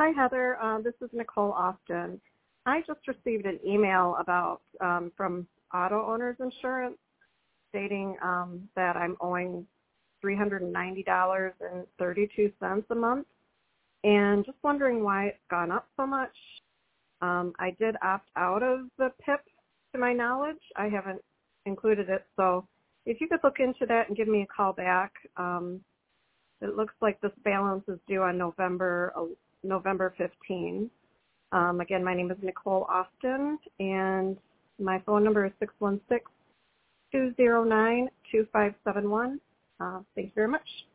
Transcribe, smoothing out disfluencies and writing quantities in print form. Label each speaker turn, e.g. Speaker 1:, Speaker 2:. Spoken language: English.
Speaker 1: Hi, Heather. This is Nicole Austin. I just received an email about from Auto Owners Insurance stating that I'm owing $390.32 a month, and just wondering why it's gone up so much. I did opt out of the PIP, to my knowledge. I haven't included it, so if you could look into that and give me a call back. It looks like this balance is due on November 15. Again, my name is Nicole Austin, and my phone number is 616-209-2571. Thank you very much.